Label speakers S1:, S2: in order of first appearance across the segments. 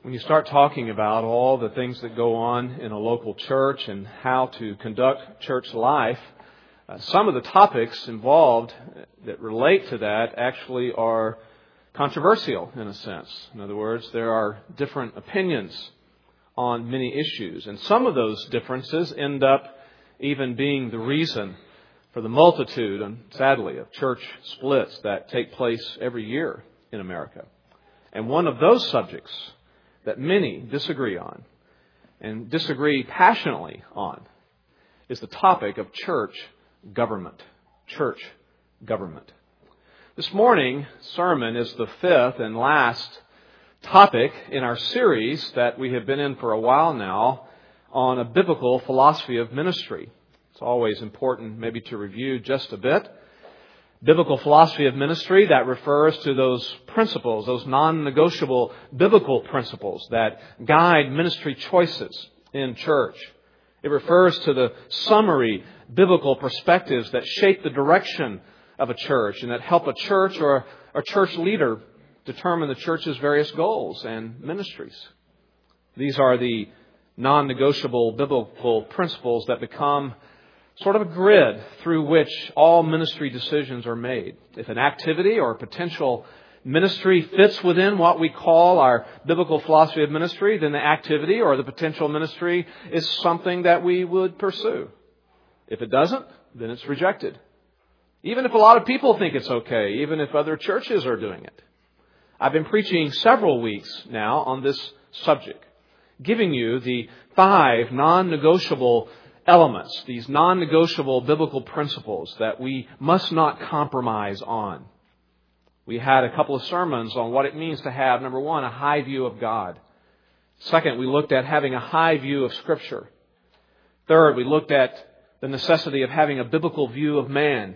S1: When you start talking about all the things that go on in a local church and how to conduct church life, some of the topics involved that relate to that actually are controversial in a sense. In other words, there are different opinions on many issues, and some of those differences end up even being the reason for the multitude, and sadly, of church splits that take place every year in America. And one of those subjects that many disagree on, and disagree passionately on, is the topic of church government. Church government. This morning's sermon is the fifth and last topic in our series that we have been in for a while now on a biblical philosophy of ministry. It's always important maybe to review just a bit. Biblical philosophy of ministry, that refers to those principles, those non-negotiable biblical principles that guide ministry choices in church. It refers to the summary biblical perspectives that shape the direction of a church and that help a church or a church leader determine the church's various goals and ministries. These are the non-negotiable biblical principles that become sort of a grid through which all ministry decisions are made. If an activity or a potential ministry fits within what we call our biblical philosophy of ministry, then the activity or the potential ministry is something that we would pursue. If it doesn't, then it's rejected. Even if a lot of people think it's okay, even if other churches are doing it. I've been preaching several weeks now on this subject, giving you the 5 non-negotiable elements, these non-negotiable biblical principles that we must not compromise on. We had a couple of sermons on what it means to have, number 1, a high view of God. Second, we looked at having a high view of Scripture. Third, we looked at the necessity of having a biblical view of man.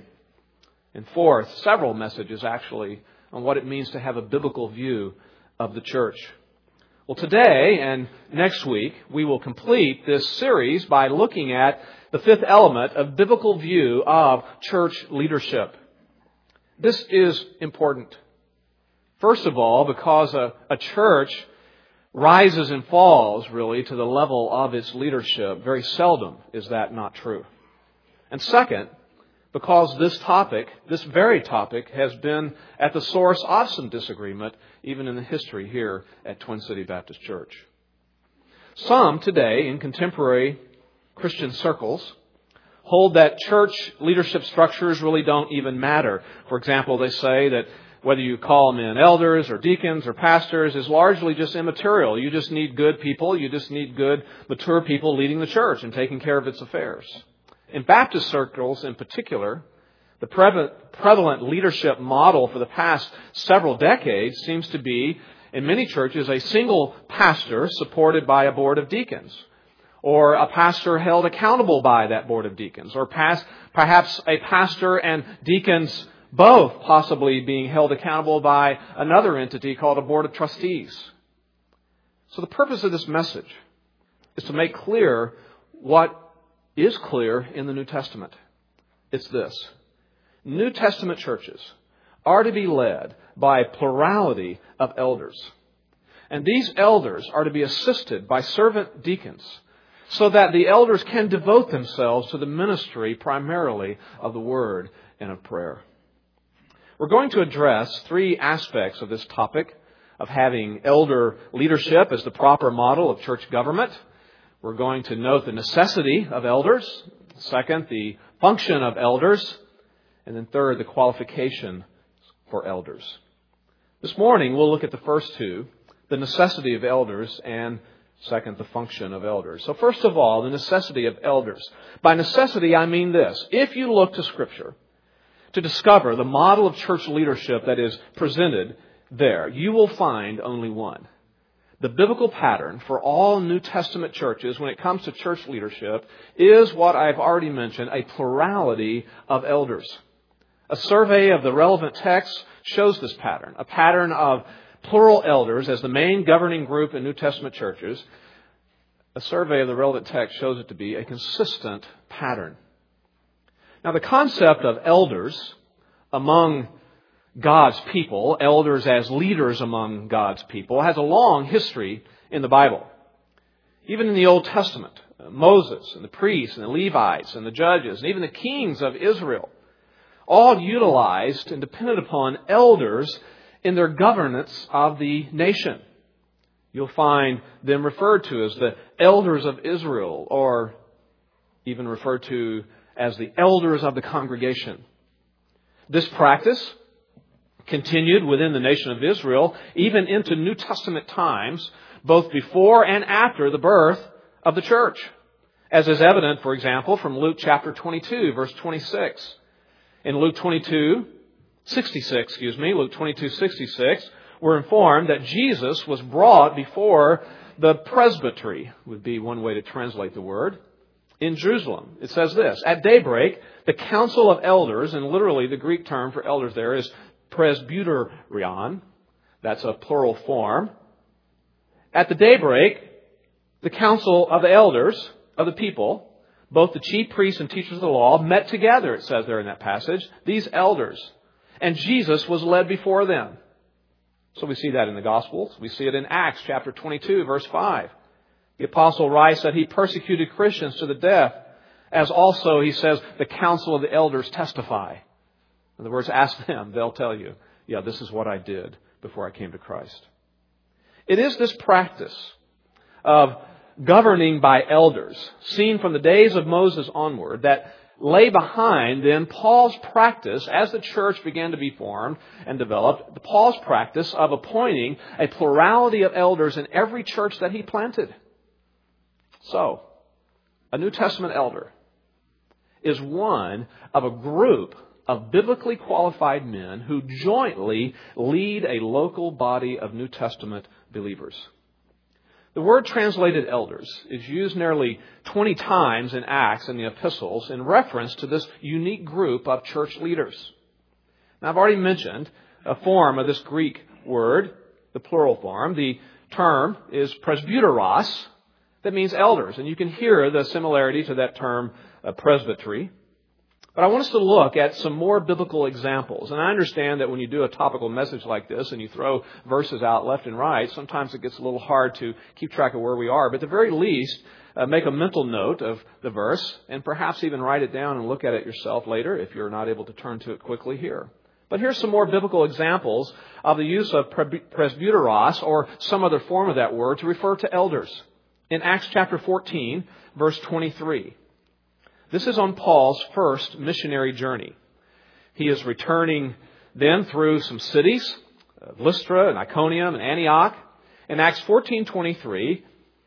S1: And fourth, several messages actually on what it means to have a biblical view of the church. Well, today and next week, we will complete this series by looking at the 5th element of biblical view of church leadership. This is important. First of all, because a church rises and falls, really, to the level of its leadership. Very seldom is that not true. And second, because this very topic, has been at the source of some disagreement, even in the history here at Twin City Baptist Church. Some today, in contemporary Christian circles, hold that church leadership structures really don't even matter. For example, they say that whether you call men elders or deacons or pastors is largely just immaterial. You just need good people. You just need good, mature people leading the church and taking care of its affairs. In Baptist circles in particular, the prevalent leadership model for the past several decades seems to be, in many churches, a single pastor supported by a board of deacons, or a pastor held accountable by that board of deacons, or perhaps a pastor and deacons both possibly being held accountable by another entity called a board of trustees. So the purpose of this message is to make clear what is clear in the New Testament. It's this. New Testament churches are to be led by a plurality of elders. And these elders are to be assisted by servant deacons so that the elders can devote themselves to the ministry primarily of the Word and of prayer. We're going to address 3 aspects of this topic of having elder leadership as the proper model of church government. We're going to note the necessity of elders. Second, the function of elders. And then third, the qualification for elders. This morning, we'll look at the first 2, the necessity of elders, and second, the function of elders. So first of all, the necessity of elders. By necessity, I mean this. If you look to Scripture to discover the model of church leadership that is presented there, you will find only one. The biblical pattern for all New Testament churches when it comes to church leadership is what I've already mentioned, a plurality of elders. A survey of the relevant texts shows this pattern, a pattern of plural elders as the main governing group in New Testament churches. A survey of the relevant text shows it to be a consistent pattern. Now, the concept of elders among God's people, elders as leaders among God's people, has a long history in the Bible. Even in the Old Testament, Moses and the priests and the Levites and the judges and even the kings of Israel all utilized and depended upon elders in their governance of the nation. You'll find them referred to as the elders of Israel, or even referred to as the elders of the congregation. This practice continued within the nation of Israel even into New Testament times, both before and after the birth of the church, as is evident, for example, from Luke chapter 22, verse 26. In Luke 22:66, we're informed that Jesus was brought before the presbytery, would be one way to translate the word, in Jerusalem. It says this: at daybreak, the council of elders, and literally the Greek term for elders there is presbyterion. That's a plural form. At the daybreak, the council of the elders of the people, both the chief priests and teachers of the law, met together, it says there in that passage, these elders. And Jesus was led before them. So we see that in the Gospels. We see it in Acts chapter 22, verse 5. The apostle writes that he persecuted Christians to the death, as also, he says, the council of the elders testify. In other words, ask them. They'll tell you, yeah, this is what I did before I came to Christ. It is this practice of governing by elders, seen from the days of Moses onward, that lay behind then Paul's practice as the church began to be formed and developed, Paul's practice of appointing a plurality of elders in every church that he planted. So, a New Testament elder is one of a group of biblically qualified men who jointly lead a local body of New Testament believers. The word translated elders is used nearly 20 times in Acts and the epistles in reference to this unique group of church leaders. Now, I've already mentioned a form of this Greek word, the plural form. The term is presbyteros, that means elders. And you can hear the similarity to that term presbytery. But I want us to look at some more biblical examples. And I understand that when you do a topical message like this and you throw verses out left and right, sometimes it gets a little hard to keep track of where we are. But at the very least, make a mental note of the verse and perhaps even write it down and look at it yourself later if you're not able to turn to it quickly here. But here's some more biblical examples of the use of presbyteros, or some other form of that word, to refer to elders. In Acts chapter 14, verse 23. This is on Paul's first missionary journey. He is returning then through some cities, Lystra and Iconium and Antioch. In Acts 14:23,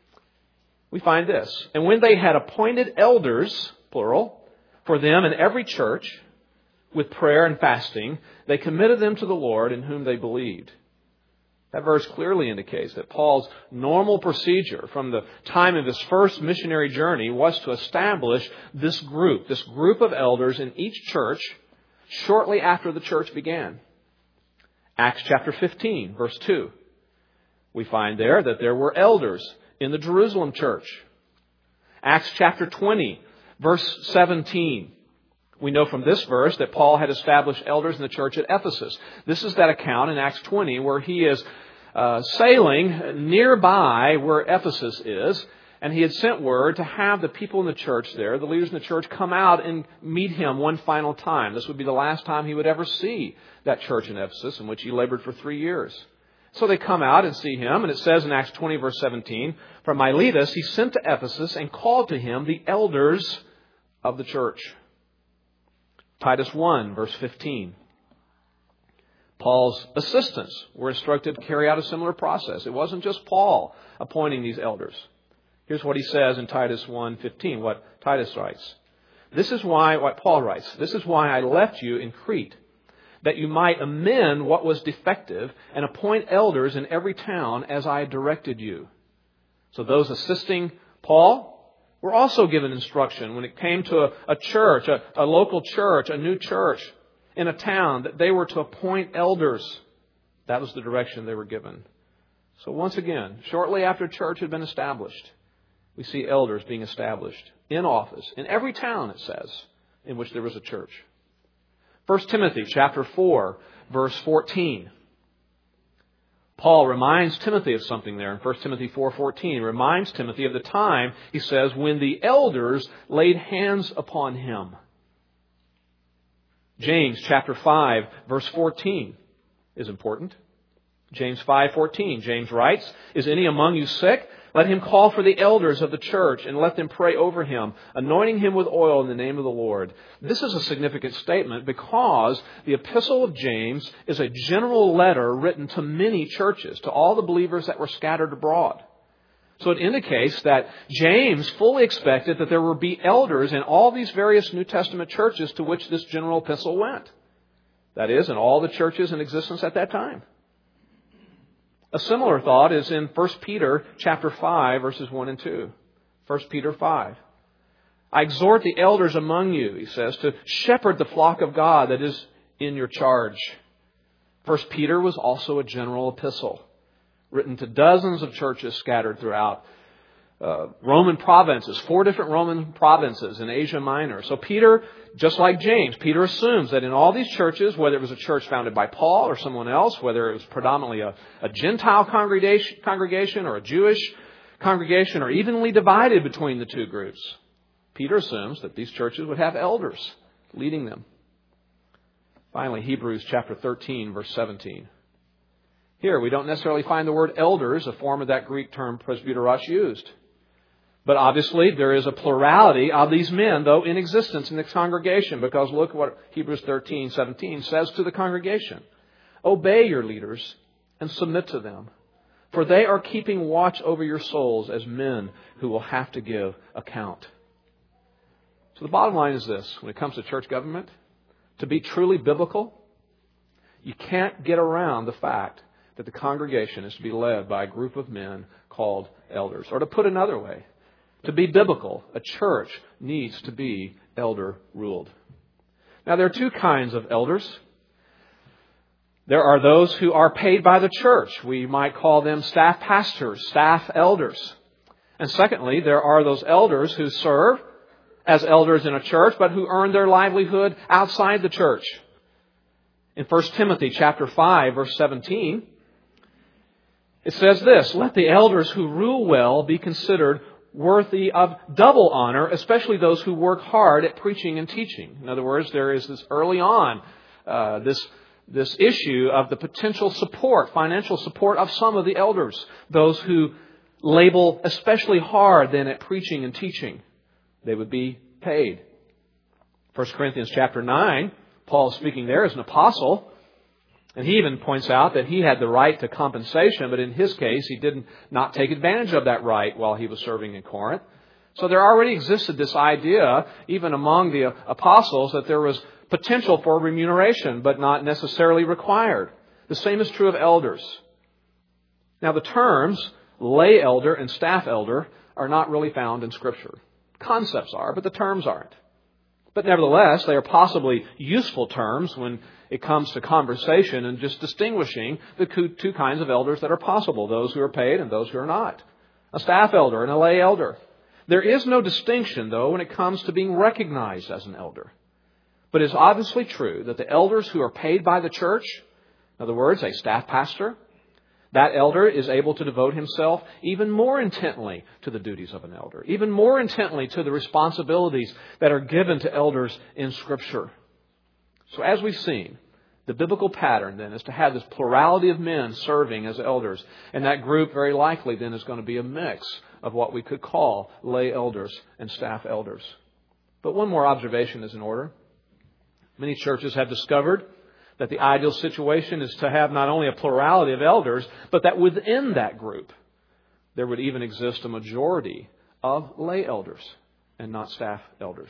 S1: we find this: and when they had appointed elders, plural, for them in every church, with prayer and fasting, they committed them to the Lord in whom they believed. That verse clearly indicates that Paul's normal procedure from the time of his first missionary journey was to establish this group of elders in each church shortly after the church began. Acts chapter 15, verse 2. We find there that there were elders in the Jerusalem church. Acts chapter 20, verse 17. We know from this verse that Paul had established elders in the church at Ephesus. This is that account in Acts 20 where he is sailing nearby where Ephesus is, and he had sent word to have the people in the church there, the leaders in the church, come out and meet him one final time. This would be the last time he would ever see that church in Ephesus, in which he labored for 3 years. So they come out and see him, and it says in Acts 20, verse 17, from Miletus he sent to Ephesus and called to him the elders of the church. Titus 1, verse 15. Paul's assistants were instructed to carry out a similar process. It wasn't just Paul appointing these elders. Here's what he says in Titus 1:15, what Titus writes. What Paul writes, this is why I left you in Crete, that you might amend what was defective and appoint elders in every town as I directed you. So those assisting Paul were also given instruction when it came to a church, a local church, a new church in a town, that they were to appoint elders. That was the direction they were given. So once again, shortly after church had been established, we see elders being established in office in every town, it says, in which there was a church. 1 Timothy chapter 4, verse 14. Paul reminds Timothy of something there in 1 Timothy 4:14. He reminds Timothy of the time, he says, when the elders laid hands upon him. James chapter 5, verse 14 is important. James 5:14. James writes, "Is any among you sick? Let him call for the elders of the church and let them pray over him, anointing him with oil in the name of the Lord." This is a significant statement because the epistle of James is a general letter written to many churches, to all the believers that were scattered abroad. So it indicates that James fully expected that there would be elders in all these various New Testament churches to which this general epistle went. That is, in all the churches in existence at that time. A similar thought is in 1 Peter chapter 5, verses 1 and 2. 1 Peter 5. "I exhort the elders among you," he says, "to shepherd the flock of God that is in your charge." 1 Peter was also a general epistle, written to dozens of churches scattered throughout Roman provinces, 4 different Roman provinces in Asia Minor. So Peter, just like James, Peter assumes that in all these churches, whether it was a church founded by Paul or someone else, whether it was predominantly a Gentile congregation or a Jewish congregation or evenly divided between the two groups, Peter assumes that these churches would have elders leading them. Finally, Hebrews chapter 13, verse 17. Here, we don't necessarily find the word elders, a form of that Greek term presbyteros, used. But obviously, there is a plurality of these men, though, in existence in the congregation. Because look what Hebrews 13:17 says to the congregation. "Obey your leaders and submit to them, for they are keeping watch over your souls as men who will have to give account." So the bottom line is this. When it comes to church government, to be truly biblical, you can't get around the fact that the congregation is to be led by a group of men called elders. Or to put another way, to be biblical, a church needs to be elder-ruled. Now, there are 2 kinds of elders. There are those who are paid by the church. We might call them staff pastors, staff elders. And secondly, there are those elders who serve as elders in a church, but who earn their livelihood outside the church. In 1 Timothy chapter 5, verse 17, it says this, "Let the elders who rule well be considered worthy of double honor, especially those who work hard at preaching and teaching." In other words, there is this early on, this issue of the potential support, financial support of some of the elders, those who labor especially hard then at preaching and teaching. They would be paid. 1 Corinthians chapter 9, Paul is speaking there as an apostle. And he even points out that he had the right to compensation, but in his case, he did not take advantage of that right while he was serving in Corinth. So there already existed this idea, even among the apostles, that there was potential for remuneration, but not necessarily required. The same is true of elders. Now, the terms lay elder and staff elder are not really found in Scripture. Concepts are, but the terms aren't. But nevertheless, they are possibly useful terms when it comes to conversation and just distinguishing the 2 kinds of elders that are possible, those who are paid and those who are not. A staff elder and a lay elder. There is no distinction, though, when it comes to being recognized as an elder. But it's obviously true that the elders who are paid by the church, in other words, a staff pastor, that elder is able to devote himself even more intently to the duties of an elder, even more intently to the responsibilities that are given to elders in Scripture. So as we've seen, the biblical pattern then is to have this plurality of men serving as elders. And that group very likely then is going to be a mix of what we could call lay elders and staff elders. But one more observation is in order. Many churches have discovered that the ideal situation is to have not only a plurality of elders, but that within that group, there would even exist a majority of lay elders and not staff elders.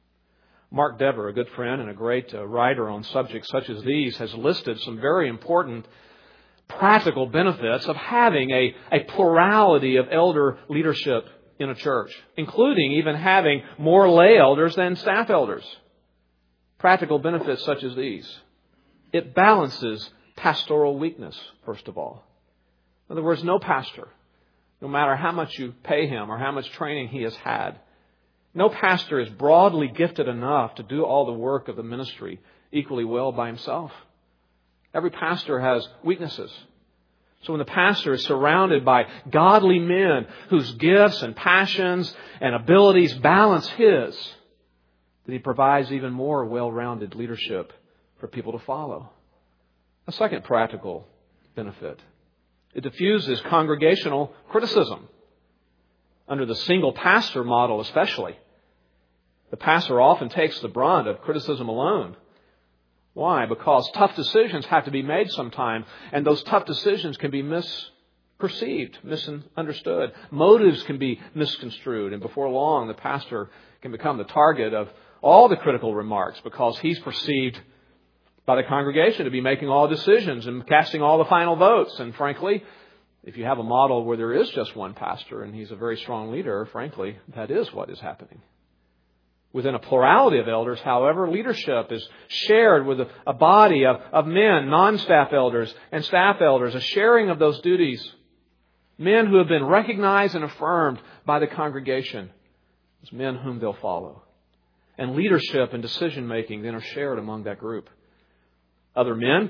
S1: Mark Dever, a good friend and a great writer on subjects such as these, has listed some very important practical benefits of having a plurality of elder leadership in a church, including even having more lay elders than staff elders. Practical benefits such as these. It balances pastoral weakness, first of all. In other words, no pastor, no matter how much you pay him or how much training he has had, no pastor is broadly gifted enough to do all the work of the ministry equally well by himself. Every pastor has weaknesses. So when the pastor is surrounded by godly men whose gifts and passions and abilities balance his, then he provides even more well-rounded leadership for people to follow. A second practical benefit. It diffuses congregational criticism. Under the single pastor model especially, the pastor often takes the brunt of criticism alone. Why? Because tough decisions have to be made sometime, and those tough decisions can be misperceived, misunderstood. Motives can be misconstrued, and before long the pastor can become the target of all the critical remarks because he's perceived by the congregation to be making all decisions and casting all the final votes. And frankly, if you have a model where there is just one pastor and he's a very strong leader, frankly, that is what is happening. Within a plurality of elders, however, leadership is shared with a body of men, non-staff elders and staff elders, a sharing of those duties. Men who have been recognized and affirmed by the congregation as men whom they'll follow. And leadership and decision-making then are shared among that group. Other men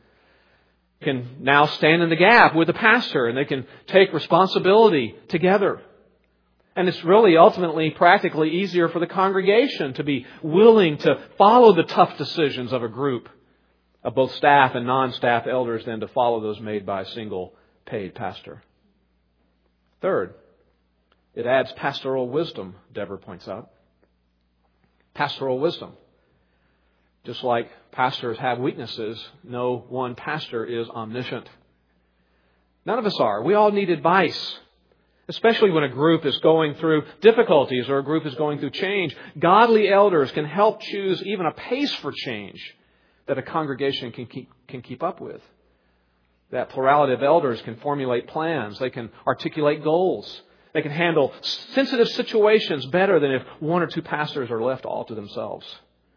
S1: can now stand in the gap with the pastor, and they can take responsibility together. And it's really ultimately practically easier for the congregation to be willing to follow the tough decisions of a group of both staff and non-staff elders than to follow those made by a single paid pastor. Third, it adds pastoral wisdom, Deborah points out. Pastoral wisdom. Just like pastors have weaknesses, no one pastor is omniscient. None of us are. We all need advice. Especially when a group is going through difficulties or a group is going through change. Godly elders can help choose even a pace for change that a congregation can keep up with. That plurality of elders can formulate plans. They can articulate goals. They can handle sensitive situations better than if one or two pastors are left all to themselves.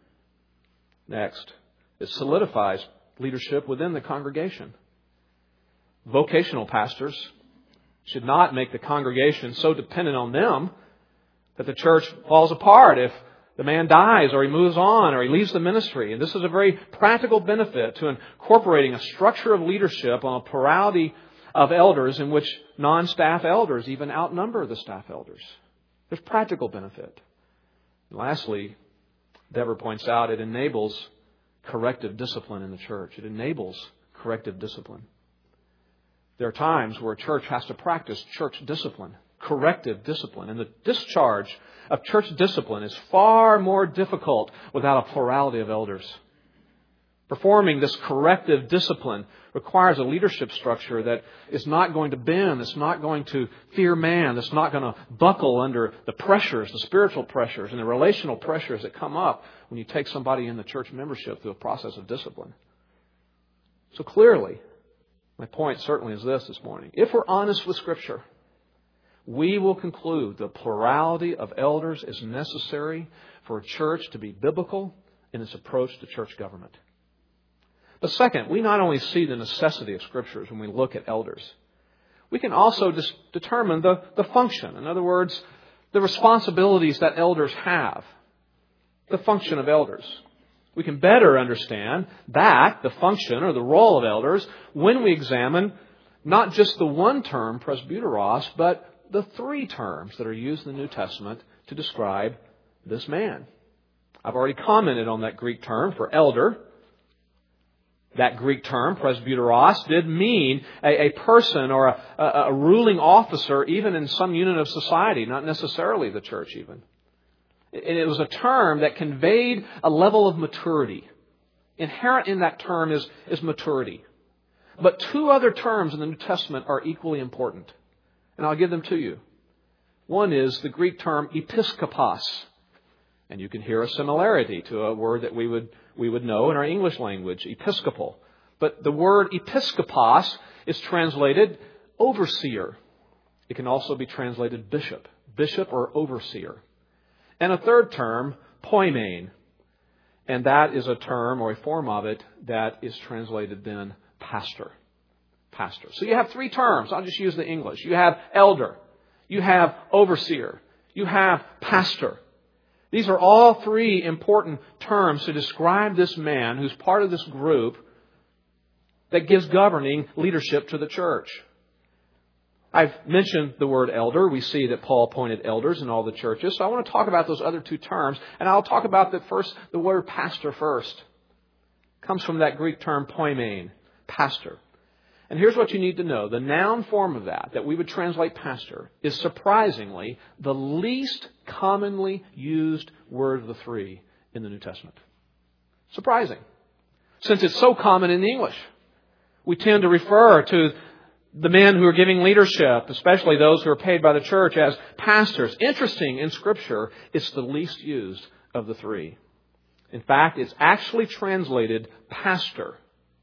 S1: Next, it solidifies leadership within the congregation. Vocational pastors should not make the congregation so dependent on them that the church falls apart if the man dies or he moves on or he leaves the ministry. And this is a very practical benefit to incorporating a structure of leadership on a plurality of elders in which non-staff elders even outnumber the staff elders. There's practical benefit. And lastly, Deborah points out, it enables corrective discipline in the church. It enables corrective discipline. There are times where a church has to practice church discipline, corrective discipline. And the discharge of church discipline is far more difficult without a plurality of elders. Performing this corrective discipline requires a leadership structure that is not going to bend, that's not going to fear man, that's not going to buckle under the pressures, the spiritual pressures and the relational pressures that come up when you take somebody in the church membership through a process of discipline. So clearly, my point certainly is this morning. If we're honest with Scripture, we will conclude the plurality of elders is necessary for a church to be biblical in its approach to church government. But second, we not only see the necessity of Scriptures when we look at elders, we can also determine the function. In other words, the responsibilities that elders have. The function of elders. We can better understand that, the function or the role of elders, when we examine not just the one term, presbyteros, but the three terms that are used in the New Testament to describe this man. I've already commented on that Greek term for elder. That Greek term, presbyteros, did mean a person or a ruling officer even in some unit of society, not necessarily the church even. And it was a term that conveyed a level of maturity. Inherent in that term is maturity. But two other terms in the New Testament are equally important. And I'll give them to you. One is the Greek term episkopos. And you can hear a similarity to a word that we would know in our English language, episcopal. But the word episkopos is translated overseer. It can also be translated bishop or overseer. And a third term, poimen. And that is a term or a form of it that is translated then pastor. Pastor. So you have three terms. I'll just use the English. You have elder. You have overseer. You have pastor. These are all three important terms to describe this man who's part of this group that gives governing leadership to the church. I've mentioned the word elder. We see that Paul appointed elders in all the churches. So I want to talk about those other two terms. And I'll talk about the word pastor first. It comes from that Greek term poimen, pastor. And here's what you need to know. The noun form of that we would translate pastor, is surprisingly the least commonly used word of the three in the New Testament. Surprising. Since it's so common in English. We tend to refer to the men who are giving leadership, especially those who are paid by the church, as pastors. Interesting, in Scripture, it's the least used of the three. In fact, it's actually translated pastor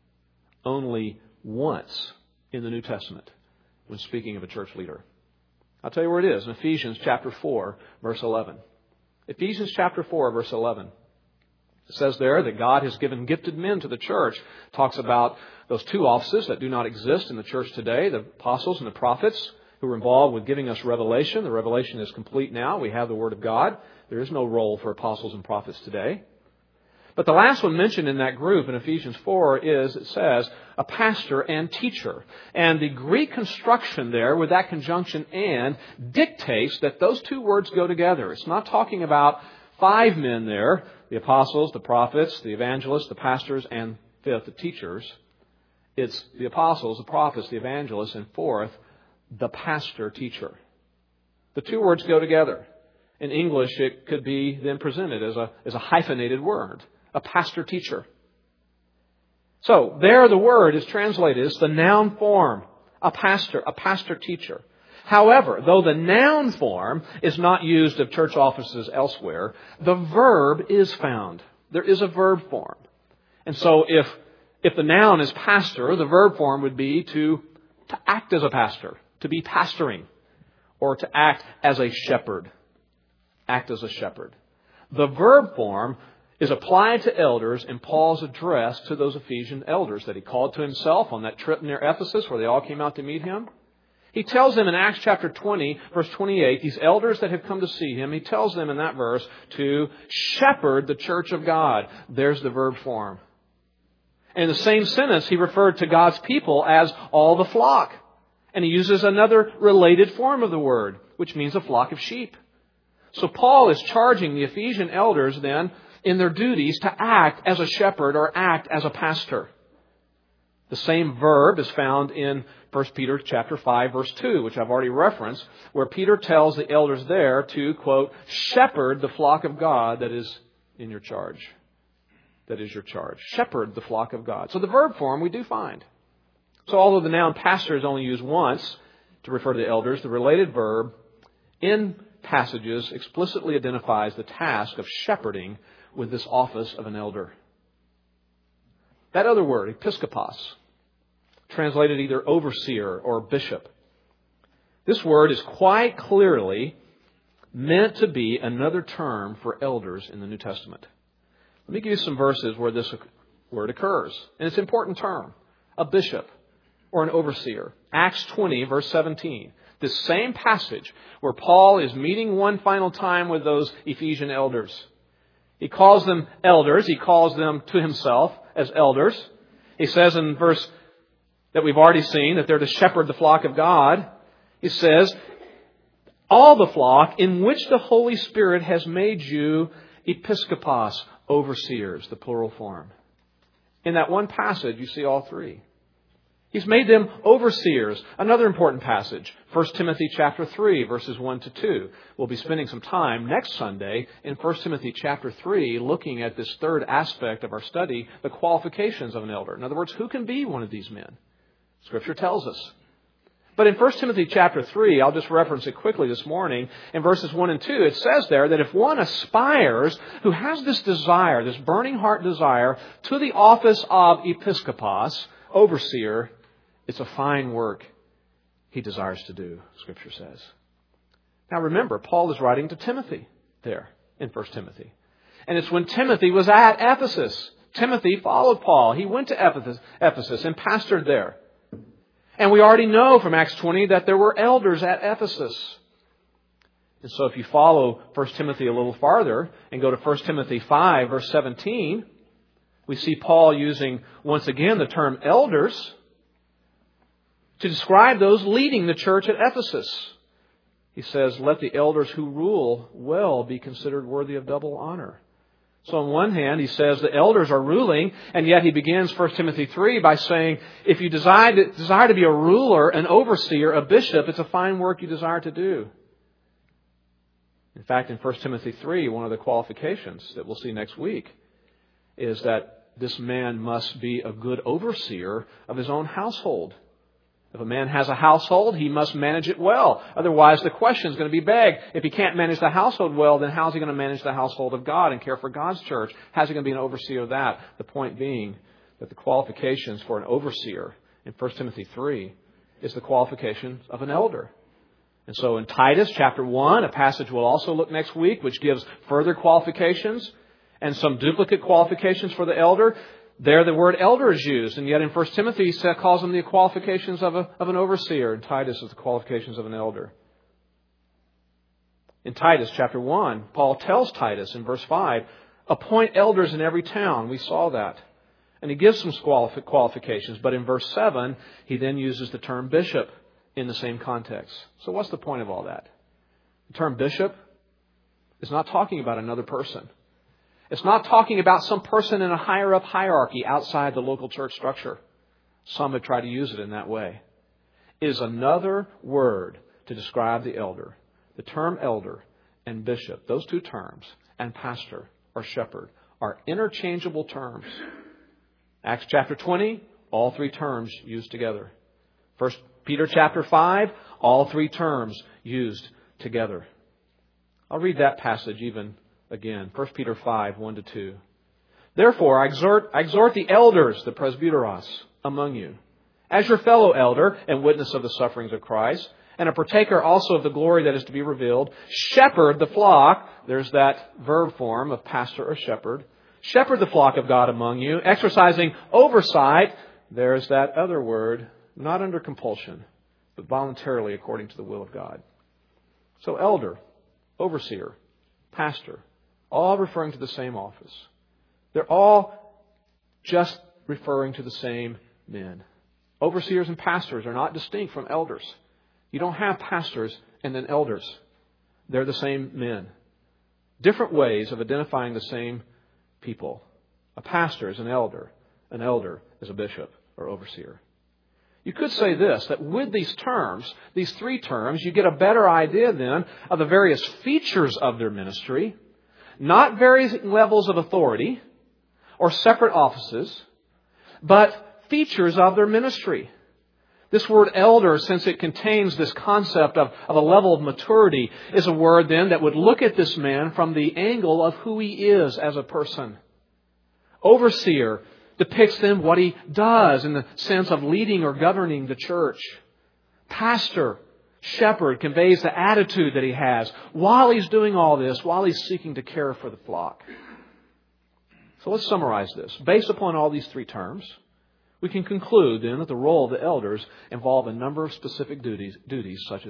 S1: only once in the New Testament when speaking of a church leader. I'll tell you where it is, in Ephesians chapter 4, verse 11. Ephesians chapter 4, verse 11. It says there that God has given gifted men to the church. It talks about those two offices that do not exist in the church today, the apostles and the prophets, who are involved with giving us revelation. The revelation is complete now. We have the Word of God. There is no role for apostles and prophets today. But the last one mentioned in that group in Ephesians 4 is, it says, a pastor and teacher. And the Greek construction there with that conjunction and dictates that those two words go together. It's not talking about 5 men there, the apostles, the prophets, the evangelists, the pastors, and fifth, the teachers. It's the apostles, the prophets, the evangelists, and fourth, the pastor-teacher. The two words go together. In English, it could be then presented as a hyphenated word, a pastor-teacher. So, there the word is translated. It's the noun form, a pastor-teacher. However, though the noun form is not used of church offices elsewhere, the verb is found. There is a verb form. And so if the noun is pastor, the verb form would be to act as a pastor, to be pastoring, or to act as a shepherd. Act as a shepherd. The verb form is applied to elders in Paul's address to those Ephesian elders that he called to himself on that trip near Ephesus where they all came out to meet him. He tells them in Acts chapter 20, verse 28, these elders that have come to see him, he tells them in that verse to shepherd the church of God. There's the verb form. In the same sentence, he referred to God's people as all the flock. And he uses another related form of the word, which means a flock of sheep. So Paul is charging the Ephesian elders then in their duties to act as a shepherd or act as a pastor. The same verb is found in 1 Peter chapter 5, verse 2, which I've already referenced, where Peter tells the elders there to, quote, shepherd the flock of God that is in your charge. That is your charge. Shepherd the flock of God. So the verb form we do find. So although the noun pastor is only used once to refer to the elders, the related verb in passages explicitly identifies the task of shepherding with this office of an elder. That other word, episkopos, translated either overseer or bishop. This word is quite clearly meant to be another term for elders in the New Testament. Let me give you some verses where this word occurs. And it's an important term. A bishop or an overseer. Acts 20, verse 17. This same passage where Paul is meeting one final time with those Ephesian elders. He calls them elders. He calls them to himself as elders. He says in verse that we've already seen that they're to shepherd the flock of God. He says, all the flock in which the Holy Spirit has made you episkopos, overseers, the plural form. In that one passage, you see all three. He's made them overseers. Another important passage, 1 Timothy chapter 3, verses 1 to 2. We'll be spending some time next Sunday in 1 Timothy chapter 3 looking at this third aspect of our study, the qualifications of an elder. In other words, who can be one of these men? Scripture tells us. But in 1 Timothy chapter 3, I'll just reference it quickly this morning, in verses 1 and 2, it says there that if one aspires, who has this desire, this burning heart desire, to the office of episkopos, overseer, it's a fine work he desires to do, Scripture says. Now remember, Paul is writing to Timothy there in 1 Timothy. And it's when Timothy was at Ephesus. Timothy followed Paul. He went to Ephesus and pastored there. And we already know from Acts 20 that there were elders at Ephesus. And so if you follow 1 Timothy a little farther and go to 1 Timothy 5, verse 17, We see Paul using, once again, the term elders to describe those leading the church at Ephesus. He says, let the elders who rule well be considered worthy of double honor. So on one hand, he says the elders are ruling, and yet he begins 1 Timothy 3 by saying, if you desire to be a ruler, an overseer, a bishop, it's a fine work you desire to do. In fact, in 1 Timothy 3, one of the qualifications that we'll see next week is that this man must be a good overseer of his own household. If a man has a household, he must manage it well. Otherwise, the question is going to be begged. If he can't manage the household well, then how is he going to manage the household of God and care for God's church? How is he going to be an overseer of that? The point being that the qualifications for an overseer in 1 Timothy 3 is the qualifications of an elder. And so in Titus chapter 1, a passage we'll also look next week, which gives further qualifications and some duplicate qualifications for the elder. There the word elder is used, and yet in 1 Timothy he calls them the qualifications of an overseer, and Titus is the qualifications of an elder. In Titus chapter 1, Paul tells Titus in verse 5, appoint elders in every town. We saw that. And he gives some qualifications, but in verse 7 he then uses the term bishop in the same context. So what's the point of all that? The term bishop is not talking about another person. It's not talking about some person in a higher up hierarchy outside the local church structure. Some have tried to use it in that way. It is another word to describe the elder. The term elder and bishop, those two terms, and pastor or shepherd are interchangeable terms. Acts chapter 20, all three terms used together. 1 Peter chapter 5, all three terms used together. I'll read that passage again, 1 Peter 5, 1-2. Therefore, I exhort the elders, the presbyteros, among you, as your fellow elder and witness of the sufferings of Christ, and a partaker also of the glory that is to be revealed, shepherd the flock. There's that verb form of pastor or shepherd. Shepherd the flock of God among you, exercising oversight. There's that other word, not under compulsion, but voluntarily according to the will of God. So elder, overseer, pastor, all referring to the same office. They're all just referring to the same men. Overseers and pastors are not distinct from elders. You don't have pastors and then elders. They're the same men. Different ways of identifying the same people. A pastor is an elder. An elder is a bishop or overseer. You could say this, that with these terms, these three terms, you get a better idea then of the various features of their ministry. Not various levels of authority or separate offices, but features of their ministry. This word elder, since it contains this concept of a level of maturity, is a word then that would look at this man from the angle of who he is as a person. Overseer depicts then what he does in the sense of leading or governing the church. Pastor, shepherd, conveys the attitude that he has while he's doing all this, while he's seeking to care for the flock. So let's summarize this. Based upon all these three terms, we can conclude then that the role of the elders involve a number of specific duties such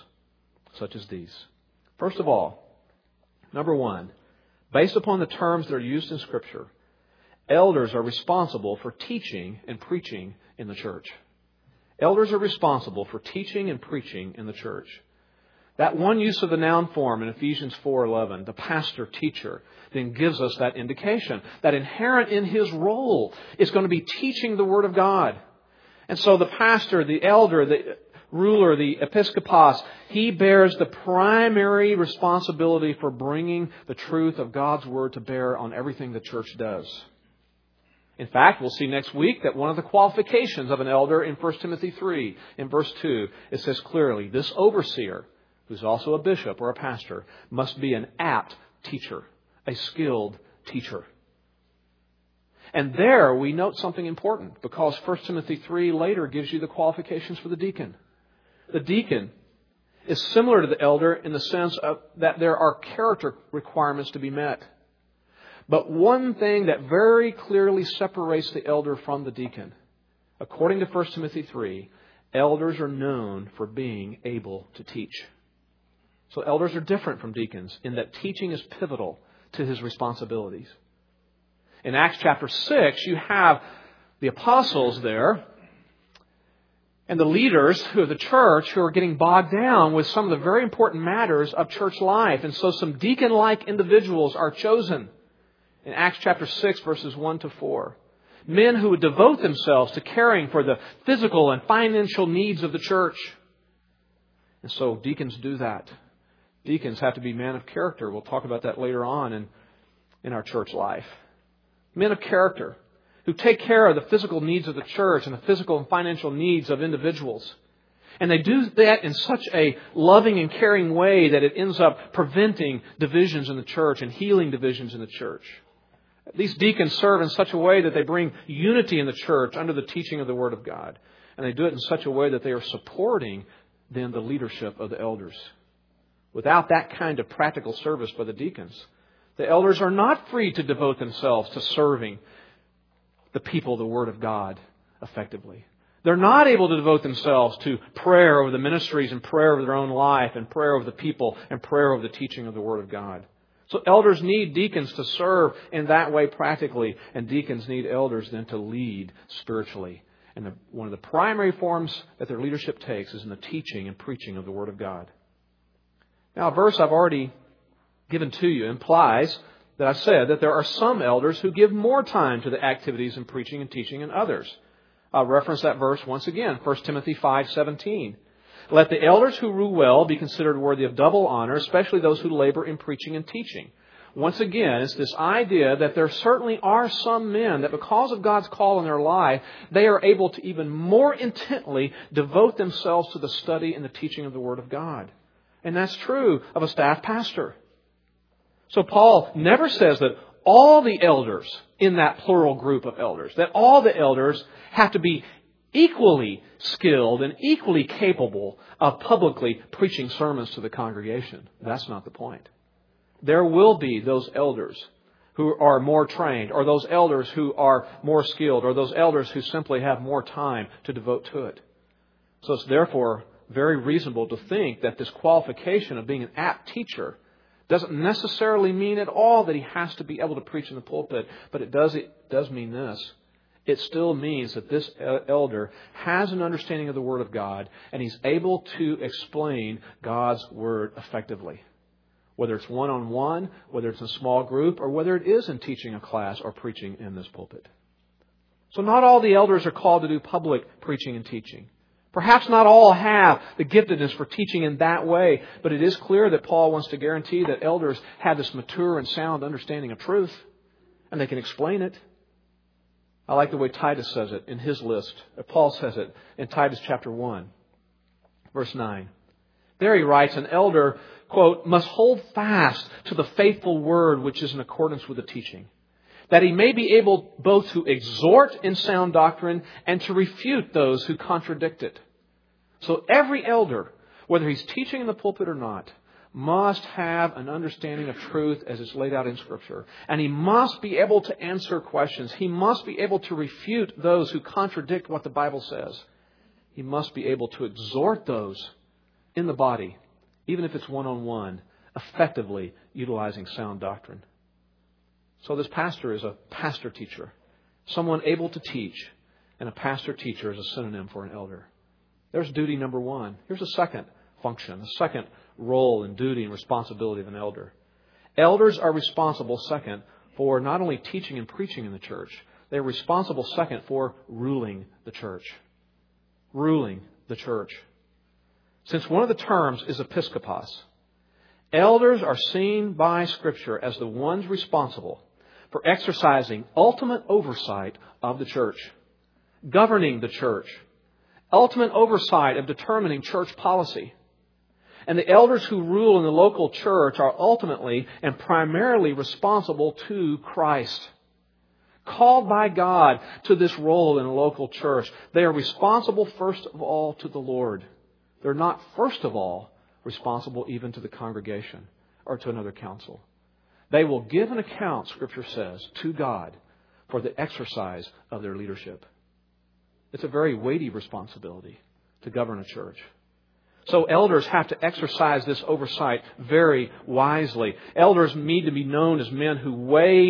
S1: as these. First of all, number one, based upon the terms that are used in Scripture, elders are responsible for teaching and preaching in the church. Elders are responsible for teaching and preaching in the church. That one use of the noun form in Ephesians 4:11, the pastor, teacher, then gives us that indication that inherent in his role is going to be teaching the Word of God. And so the pastor, the elder, the ruler, the episkopos, he bears the primary responsibility for bringing the truth of God's Word to bear on everything the church does. In fact, we'll see next week that one of the qualifications of an elder in 1 Timothy 3, in verse 2, it says clearly, this overseer, who's also a bishop or a pastor, must be an apt teacher, a skilled teacher. And there we note something important, because 1 Timothy 3 later gives you the qualifications for the deacon. The deacon is similar to the elder in the sense of that there are character requirements to be met. But one thing that very clearly separates the elder from the deacon, according to 1 Timothy 3, elders are known for being able to teach. So elders are different from deacons in that teaching is pivotal to his responsibilities. In Acts chapter 6, you have the apostles there and the leaders of the church who are getting bogged down with some of the very important matters of church life. And so some deacon-like individuals are chosen in Acts chapter 6, verses 1 to 4. Men who would devote themselves to caring for the physical and financial needs of the church. And so deacons do that. Deacons have to be men of character. We'll talk about that later on in our church life. Men of character who take care of the physical needs of the church and the physical and financial needs of individuals. And they do that in such a loving and caring way that it ends up preventing divisions in the church and healing divisions in the church. These deacons serve in such a way that they bring unity in the church under the teaching of the Word of God. And they do it in such a way that they are supporting then the leadership of the elders. Without that kind of practical service by the deacons, the elders are not free to devote themselves to serving the people of the Word of God effectively. They're not able to devote themselves to prayer over the ministries and prayer over their own life and prayer over the people and prayer over the teaching of the Word of God. So elders need deacons to serve in that way practically, and deacons need elders then to lead spiritually. And one of the primary forms that their leadership takes is in the teaching and preaching of the Word of God. Now, a verse I've already given to you implies that I've said that there are some elders who give more time to the activities in preaching and teaching than others. I'll reference that verse once again, 1 Timothy 5:17. Let the elders who rule well be considered worthy of double honor, especially those who labor in preaching and teaching. Once again, it's this idea that there certainly are some men that because of God's call in their life, they are able to even more intently devote themselves to the study and the teaching of the Word of God. And that's true of a staff pastor. So Paul never says that all the elders in that plural group of elders, that all the elders have to be equally skilled and equally capable of publicly preaching sermons to the congregation. That's not the point. There will be those elders who are more trained, or those elders who are more skilled, or those elders who simply have more time to devote to it. So it's therefore very reasonable to think that this qualification of being an apt teacher doesn't necessarily mean at all that he has to be able to preach in the pulpit, but it does mean this. It still means that this elder has an understanding of the Word of God, and he's able to explain God's Word effectively. Whether it's one-on-one, whether it's in a small group, or whether it is in teaching a class or preaching in this pulpit. So not all the elders are called to do public preaching and teaching. Perhaps not all have the giftedness for teaching in that way, but it is clear that Paul wants to guarantee that elders have this mature and sound understanding of truth, and they can explain it. I like the way Titus says it in his list. Paul says it in Titus chapter 1, verse 9. There he writes, an elder, quote, must hold fast to the faithful word which is in accordance with the teaching, that he may be able both to exhort in sound doctrine and to refute those who contradict it. So every elder, whether he's teaching in the pulpit or not, must have an understanding of truth as it's laid out in Scripture. And he must be able to answer questions. He must be able to refute those who contradict what the Bible says. He must be able to exhort those in the body, even if it's one-on-one, effectively utilizing sound doctrine. So this pastor is a pastor-teacher, someone able to teach, and a pastor-teacher is a synonym for an elder. There's duty number one. Here's a second function, a second role and duty and responsibility of an elder. Elders are responsible, second, for not only teaching and preaching in the church, they're responsible, second, for ruling the church. Ruling the church. Since one of the terms is episkopos, elders are seen by Scripture as the ones responsible for exercising ultimate oversight of the church, governing the church, ultimate oversight of determining church policy. And the elders who rule in the local church are ultimately and primarily responsible to Christ. Called by God to this role in a local church, they are responsible first of all to the Lord. They're not first of all responsible even to the congregation or to another council. They will give an account, Scripture says, to God for the exercise of their leadership. It's a very weighty responsibility to govern a church. So elders have to exercise this oversight very wisely. Elders need to be known as men who weigh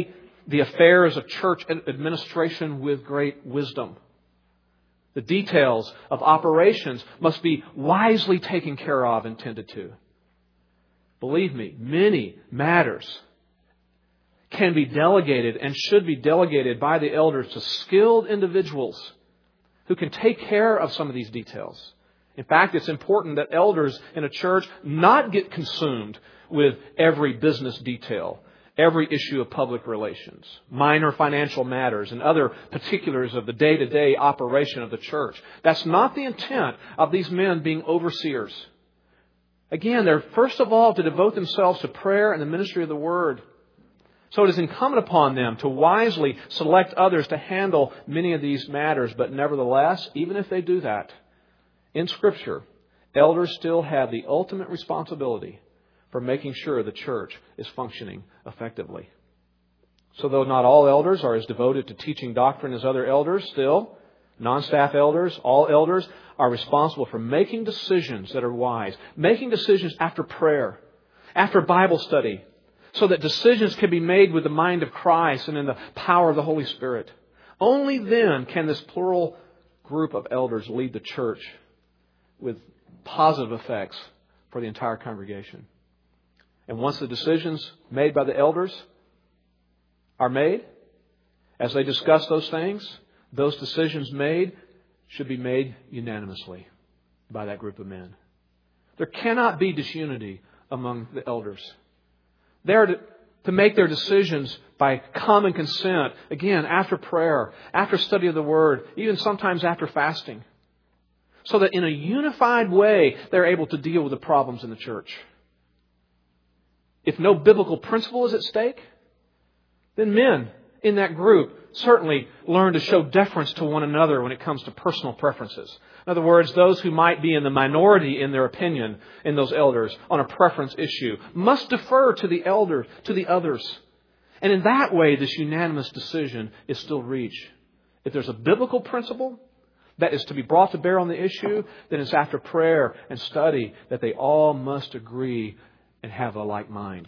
S1: the affairs of church administration with great wisdom. The details of operations must be wisely taken care of and tended to. Believe me, many matters can be delegated and should be delegated by the elders to skilled individuals who can take care of some of these details. In fact, it's important that elders in a church not get consumed with every business detail, every issue of public relations, minor financial matters, and other particulars of the day-to-day operation of the church. That's not the intent of these men being overseers. Again, they're first of all to devote themselves to prayer and the ministry of the Word. So it is incumbent upon them to wisely select others to handle many of these matters. But nevertheless, even if they do that, in Scripture, elders still have the ultimate responsibility for making sure the church is functioning effectively. So though not all elders are as devoted to teaching doctrine as other elders, still, non-staff elders, all elders are responsible for making decisions that are wise, making decisions after prayer, after Bible study, so that decisions can be made with the mind of Christ and in the power of the Holy Spirit. Only then can this plural group of elders lead the church with positive effects for the entire congregation. And once the decisions made by the elders are made, as they discuss those things, those decisions made should be made unanimously by that group of men. There cannot be disunity among the elders. They are to make their decisions by common consent, again, after prayer, after study of the Word, even sometimes after fasting, so that in a unified way they're able to deal with the problems in the church. If no biblical principle is at stake, then men in that group certainly learn to show deference to one another when it comes to personal preferences. In other words, those who might be in the minority in their opinion in those elders on a preference issue must defer to the elder, to the others. And in that way, this unanimous decision is still reached. If there's a biblical principle that is to be brought to bear on the issue, then it's after prayer and study that they all must agree and have a like mind.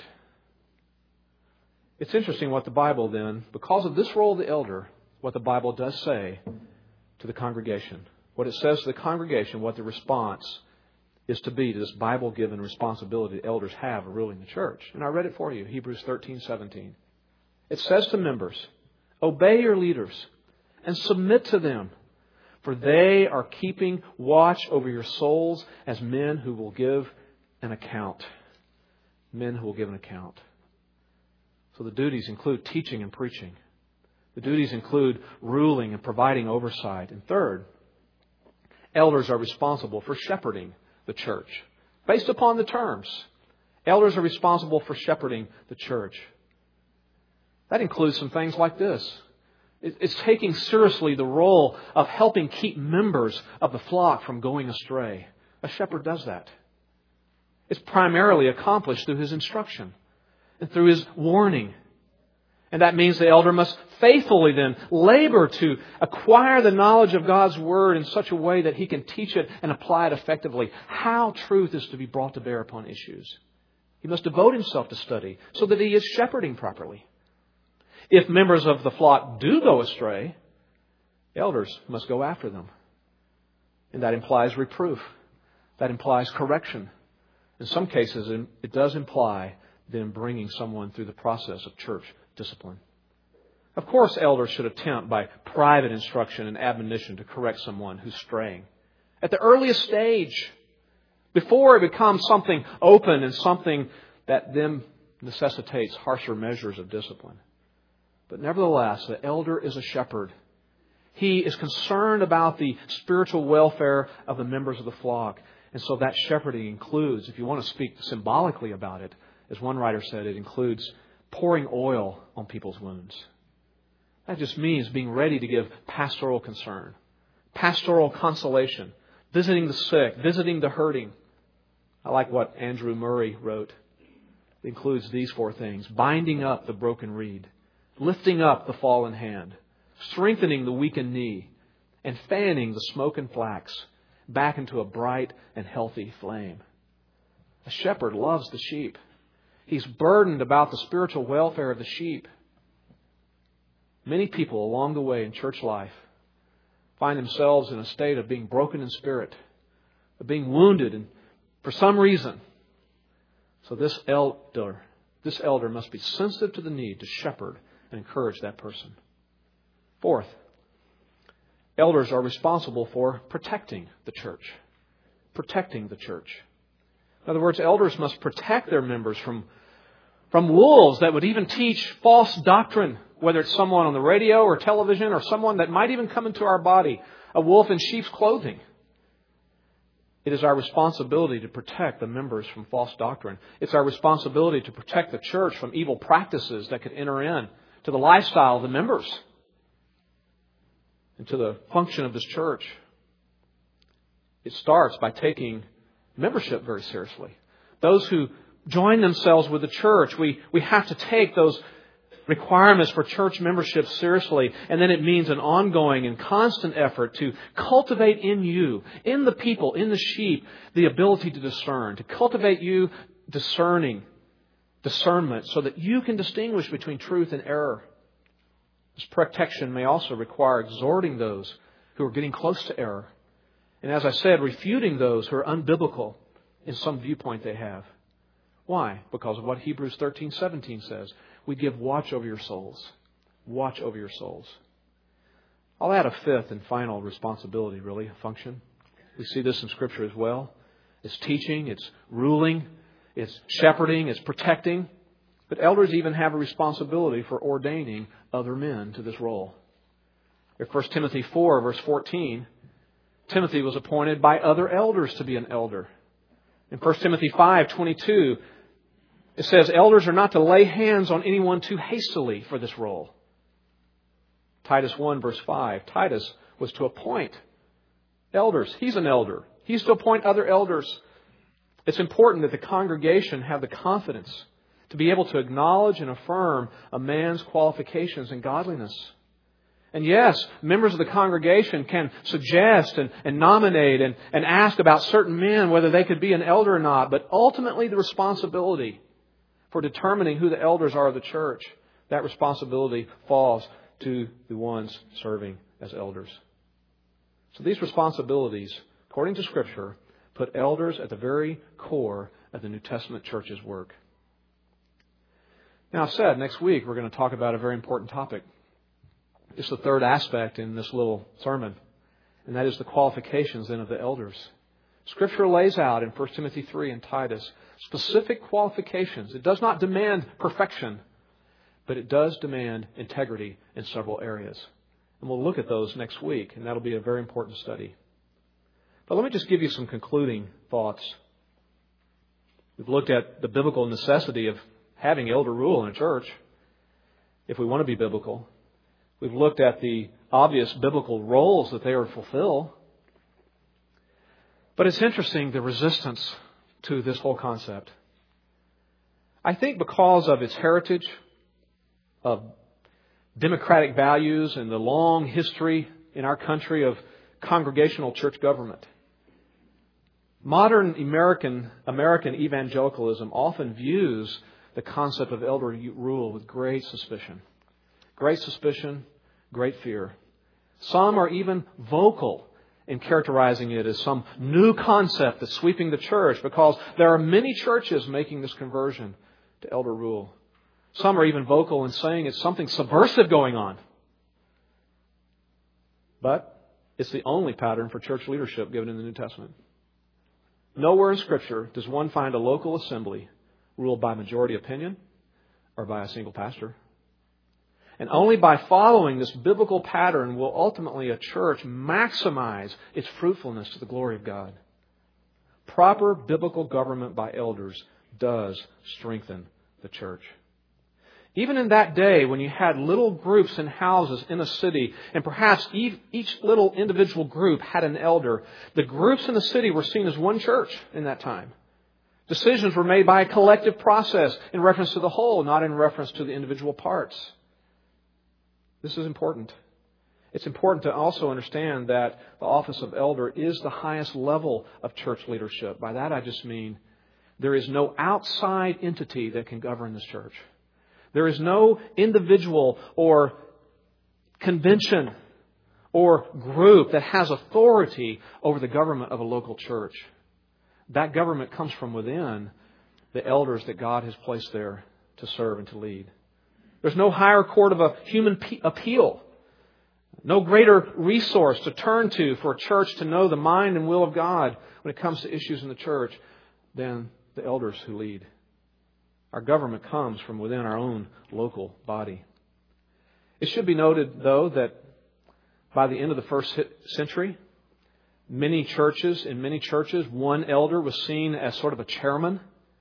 S1: It's interesting what the Bible then, because of this role of the elder, what the Bible does say to the congregation. What it says to the congregation, what the response is to be to this Bible-given responsibility the elders have of ruling the church. And I read it for you, Hebrews 13:17. It says to members, obey your leaders and submit to them, for they are keeping watch over your souls as men who will give an account. Men who will give an account. So the duties include teaching and preaching. The duties include ruling and providing oversight. And third, elders are responsible for shepherding the church. Based upon the terms, elders are responsible for shepherding the church. That includes some things like this. It's taking seriously the role of helping keep members of the flock from going astray. A shepherd does that. It's primarily accomplished through his instruction and through his warning. And that means the elder must faithfully then labor to acquire the knowledge of God's Word in such a way that he can teach it and apply it effectively. How truth is to be brought to bear upon issues. He must devote himself to study so that he is shepherding properly. If members of the flock do go astray, elders must go after them. And that implies reproof. That implies correction. In some cases, it does imply then bringing someone through the process of church discipline. Of course, elders should attempt by private instruction and admonition to correct someone who's straying. At the earliest stage, before it becomes something open and something that then necessitates harsher measures of discipline. But nevertheless, the elder is a shepherd. He is concerned about the spiritual welfare of the members of the flock. And so that shepherding includes, if you want to speak symbolically about it, as one writer said, it includes pouring oil on people's wounds. That just means being ready to give pastoral concern, pastoral consolation, visiting the sick, visiting the hurting. I like what Andrew Murray wrote. It includes these four things: binding up the broken reed, lifting up the fallen hand, strengthening the weakened knee, and fanning the smoke and flax back into a bright and healthy flame. A shepherd loves the sheep. He's burdened about the spiritual welfare of the sheep. Many people along the way in church life find themselves in a state of being broken in spirit, of being wounded and for some reason. So this elder must be sensitive to the need to shepherd and encourage that person. Fourth, elders are responsible for protecting the church. Protecting the church. In other words, elders must protect their members from wolves that would even teach false doctrine, whether it's someone on the radio or television or someone that might even come into our body, a wolf in sheep's clothing. It is our responsibility to protect the members from false doctrine. It's our responsibility to protect the church from evil practices that could enter in to the lifestyle of the members and to the function of this church. It starts by taking membership very seriously. Those who join themselves with the church, we have to take those requirements for church membership seriously. And then it means an ongoing and constant effort to cultivate in you, in the people, in the sheep, the ability to discern. To cultivate you discernment so that you can distinguish between truth and error. This protection may also require exhorting those who are getting close to error. And as I said, refuting those who are unbiblical in some viewpoint they have. Why? Because of what Hebrews 13:17 says. We give watch over your souls. Watch over your souls. I'll add a fifth and final responsibility, really, function. We see this in Scripture as well. It's teaching, it's ruling, it's shepherding, it's protecting. But elders even have a responsibility for ordaining other men to this role. In 1 Timothy 4, verse 14, Timothy was appointed by other elders to be an elder. In 1 Timothy 5:22, it says, elders are not to lay hands on anyone too hastily for this role. Titus 1, verse 5, Titus was to appoint elders. He's an elder. He's to appoint other elders. It's important that the congregation have the confidence to be able to acknowledge and affirm a man's qualifications and godliness. And yes, members of the congregation can suggest and nominate and ask about certain men whether they could be an elder or not. But ultimately the responsibility for determining who the elders are of the church, that responsibility falls to the ones serving as elders. So these responsibilities, according to Scripture, put elders at the very core of the New Testament church's work. Now, I've said next week we're going to talk about a very important topic. It's the third aspect in this little sermon, and that is the qualifications then of the elders. Scripture lays out in 1 Timothy 3 and Titus specific qualifications. It does not demand perfection, but it does demand integrity in several areas. And we'll look at those next week, and that'll be a very important study. But let me just give you some concluding thoughts. We've looked at the biblical necessity of having elder rule in a church, if we want to be biblical. We've looked at the obvious biblical roles that they are to fulfill. But it's interesting, the resistance to this whole concept. I think because of its heritage of democratic values and the long history in our country of congregational church government. Modern American evangelicalism often views the concept of elder rule with great suspicion. Great suspicion, great fear. Some are even vocal in characterizing it as some new concept that's sweeping the church because there are many churches making this conversion to elder rule. Some are even vocal in saying it's something subversive going on. But it's the only pattern for church leadership given in the New Testament. Nowhere in Scripture does one find a local assembly ruled by majority opinion or by a single pastor. And only by following this biblical pattern will ultimately a church maximize its fruitfulness to the glory of God. Proper biblical government by elders does strengthen the church. Even in that day when you had little groups in houses in a city, and perhaps each little individual group had an elder, the groups in the city were seen as one church in that time. Decisions were made by a collective process in reference to the whole, not in reference to the individual parts. This is important. It's important to also understand that the office of elder is the highest level of church leadership. By that I just mean there is no outside entity that can govern this church. There is no individual or convention or group that has authority over the government of a local church. That government comes from within the elders that God has placed there to serve and to lead. There's no higher court of a human appeal. No greater resource to turn to for a church to know the mind and will of God when it comes to issues in the church than the elders who lead. Our government comes from within our own local body. It should be noted, though, that by the end of the first century, in many churches, one elder was seen as sort of a chairman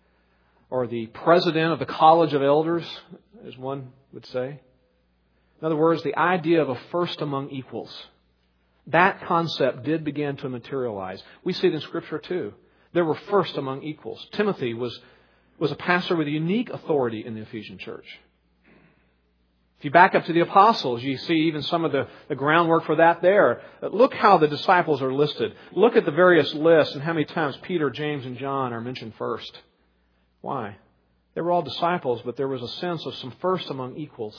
S1: or the president of the College of Elders, as one would say. In other words, the idea of a first among equals. That concept did begin to materialize. We see it in Scripture too. There were first among equals. Timothy was a pastor with unique authority in the Ephesian church. If you back up to the apostles, you see even some of the groundwork for that there. Look how the disciples are listed. Look at the various lists and how many times Peter, James, and John are mentioned first. Why? They were all disciples, but there was a sense of some first among equals.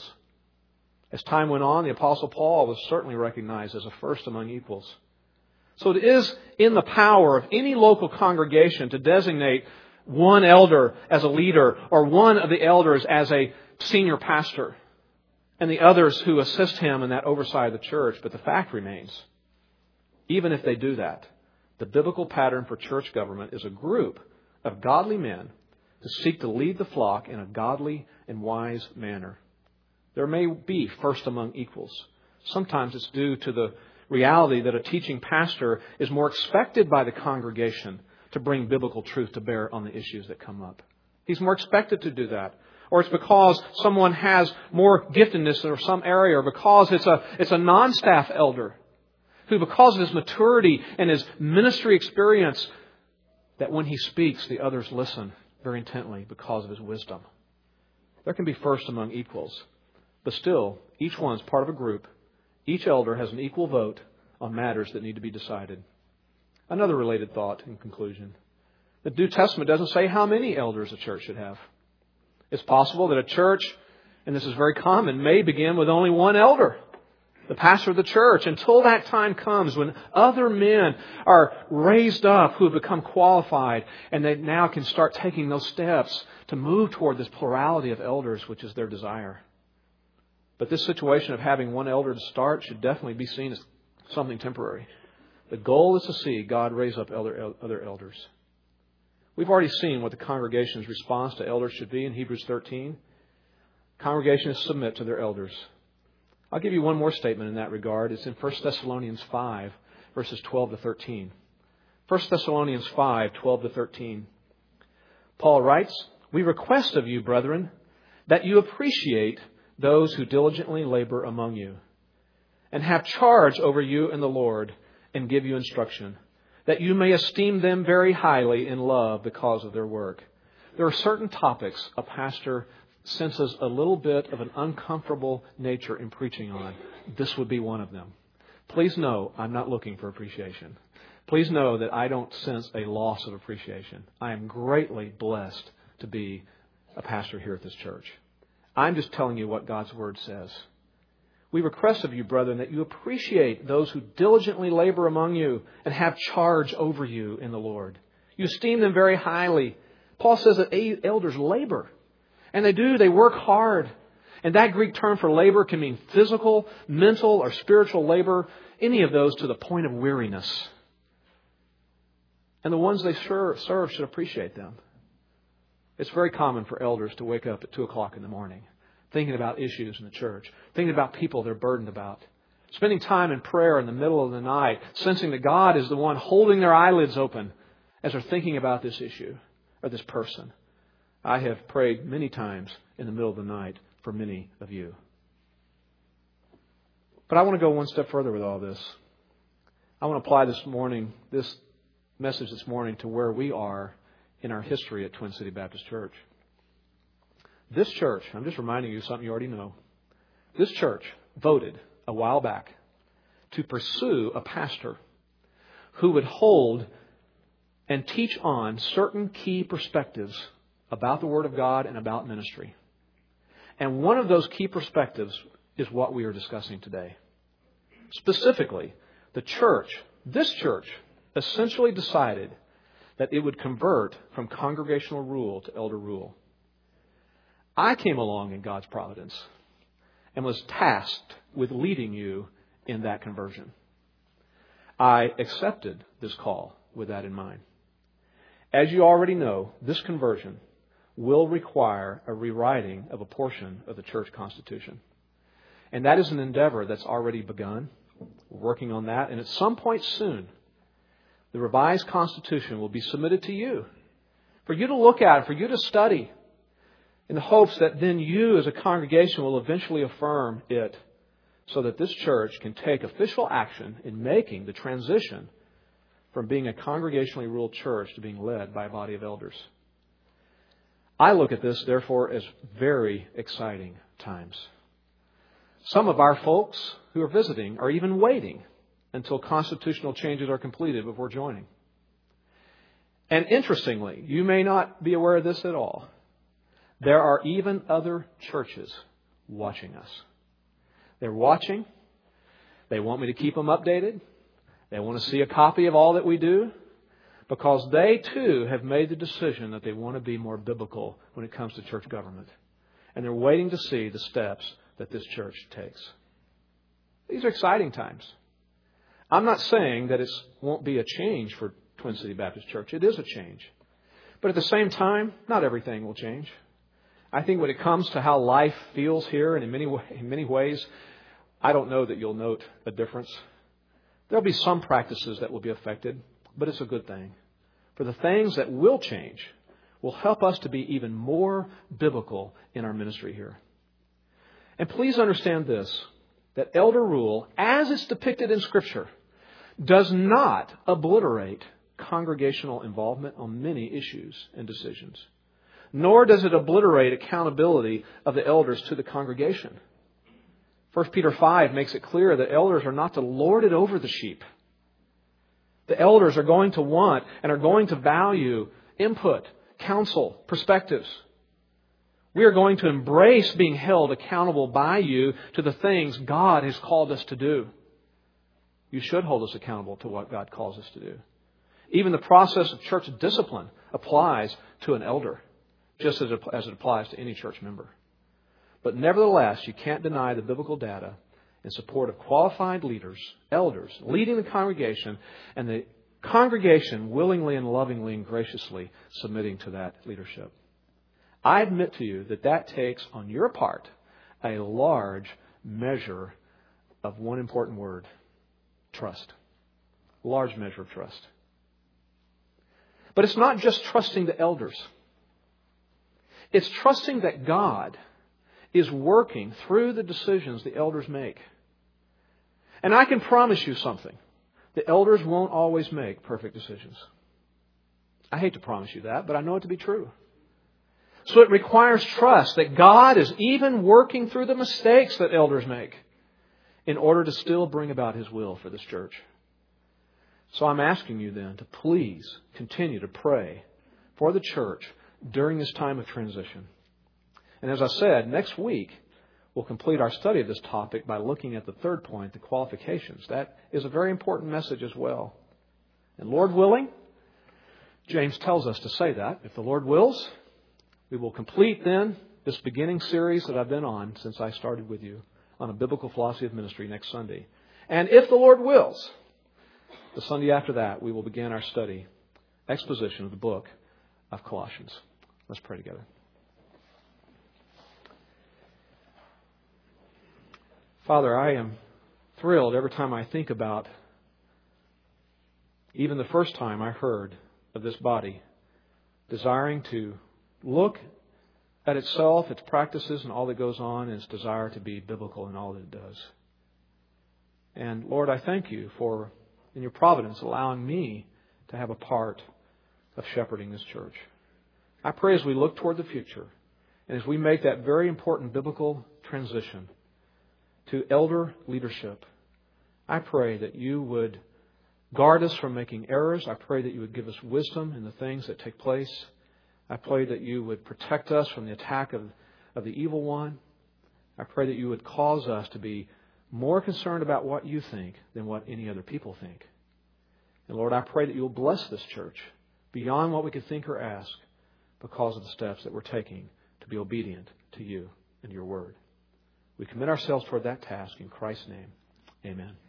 S1: As time went on, the Apostle Paul was certainly recognized as a first among equals. So it is in the power of any local congregation to designate one elder as a leader or one of the elders as a senior pastor and the others who assist him in that oversight of the church. But the fact remains, even if they do that, the biblical pattern for church government is a group of godly men who seek to lead the flock in a godly and wise manner. There may be first among equals. Sometimes it's due to the reality that a teaching pastor is more expected by the congregation to bring biblical truth to bear on the issues that come up. He's more expected to do that. Or it's because someone has more giftedness in some area, or because it's a non-staff elder who, because of his maturity and his ministry experience, that when he speaks, the others listen very intently because of his wisdom. There can be first among equals. But still, each one's part of a group. Each elder has an equal vote on matters that need to be decided. Another related thought in conclusion. The New Testament doesn't say how many elders a church should have. It's possible that a church, and this is very common, may begin with only one elder, the pastor of the church, until that time comes when other men are raised up who have become qualified and they now can start taking those steps to move toward this plurality of elders, which is their desire. But this situation of having one elder to start should definitely be seen as something temporary. The goal is to see God raise up other elders. We've already seen what the congregation's response to elders should be in Hebrews 13. Congregations submit to their elders. I'll give you one more statement in that regard. It's in 1 Thessalonians 5, verses 12 to 13. 1 Thessalonians 5, 12 to 13. Paul writes, "We request of you, brethren, that you appreciate those who diligently labor among you, and have charge over you in the Lord, and give you instruction, that you may esteem them very highly in love because of their work." There are certain topics a pastor senses a little bit of an uncomfortable nature in preaching on. This would be one of them. Please know I'm not looking for appreciation. Please know that I don't sense a loss of appreciation. I am greatly blessed to be a pastor here at this church. I'm just telling you what God's Word says. We request of you, brethren, that you appreciate those who diligently labor among you and have charge over you in the Lord. You esteem them very highly. Paul says that elders labor. And they do. They work hard. And that Greek term for labor can mean physical, mental, or spiritual labor. Any of those to the point of weariness. And the ones they serve should appreciate them. It's very common for elders to wake up at 2 o'clock in the morning, thinking about issues in the church, thinking about people they're burdened about, spending time in prayer in the middle of the night, sensing that God is the one holding their eyelids open as they're thinking about this issue or this person. I have prayed many times in the middle of the night for many of you. But I want to go one step further with all this. I want to apply this message this morning to where we are in our history at Twin City Baptist Church. This church, I'm just reminding you of something you already know. This church voted a while back to pursue a pastor who would hold and teach on certain key perspectives about the Word of God and about ministry. And one of those key perspectives is what we are discussing today. Specifically, this church, essentially decided that it would convert from congregational rule to elder rule. I came along in God's providence and was tasked with leading you in that conversion. I accepted this call with that in mind. As you already know, this conversion will require a rewriting of a portion of the church constitution. And that is an endeavor that's already begun. We're working on that. And at some point soon, the revised constitution will be submitted to you for you to look at, for you to study, in the hopes that then you as a congregation will eventually affirm it so that this church can take official action in making the transition from being a congregationally ruled church to being led by a body of elders. I look at this, therefore, as very exciting times. Some of our folks who are visiting are even waiting until constitutional changes are completed before joining. And interestingly, you may not be aware of this at all. There are even other churches watching us. They're watching. They want me to keep them updated. They want to see a copy of all that we do because they too have made the decision that they want to be more biblical when it comes to church government. And they're waiting to see the steps that this church takes. These are exciting times. I'm not saying that it won't be a change for Twin City Baptist Church. It is a change. But at the same time, not everything will change. I think when it comes to how life feels here, and in many ways, I don't know that you'll note a difference. There'll be some practices that will be affected, but it's a good thing. For the things that will change will help us to be even more biblical in our ministry here. And please understand this, that elder rule, as it's depicted in Scripture, does not obliterate congregational involvement on many issues and decisions. Nor does it obliterate accountability of the elders to the congregation. 1 Peter 5 makes it clear that elders are not to lord it over the sheep. The elders are going to want and are going to value input, counsel, perspectives. We are going to embrace being held accountable by you to the things God has called us to do. You should hold us accountable to what God calls us to do. Even the process of church discipline applies to an elder, just as it applies to any church member. But nevertheless, you can't deny the biblical data in support of qualified leaders, elders, leading the congregation, and the congregation willingly and lovingly and graciously submitting to that leadership. I admit to you that takes on your part a large measure of one important word, trust. Large measure of trust. But it's not just trusting the elders. It's trusting that God is working through the decisions the elders make. And I can promise you something. The elders won't always make perfect decisions. I hate to promise you that, but I know it to be true. So it requires trust that God is even working through the mistakes that elders make in order to still bring about His will for this church. So I'm asking you then to please continue to pray for the church during this time of transition. And as I said, next week we'll complete our study of this topic by looking at the third point, the qualifications. That is a very important message as well. And Lord willing, James tells us to say that. If the Lord wills, we will complete then this beginning series that I've been on since I started with you on a biblical philosophy of ministry next Sunday. And if the Lord wills, the Sunday after that, we will begin our study, exposition of the book of Colossians. Let's pray together. Father, I am thrilled every time I think about even the first time I heard of this body desiring to look at itself, its practices, and all that goes on, and its desire to be biblical in all that it does. And Lord, I thank you for, in your providence, allowing me to have a part of shepherding this church. I pray as we look toward the future, and as we make that very important biblical transition to elder leadership, I pray that you would guard us from making errors. I pray that you would give us wisdom in the things that take place. I pray that you would protect us from the attack of the evil one. I pray that you would cause us to be more concerned about what you think than what any other people think. And Lord, I pray that you'll bless this church beyond what we could think or ask because of the steps that we're taking to be obedient to you and your word. We commit ourselves toward that task in Christ's name. Amen.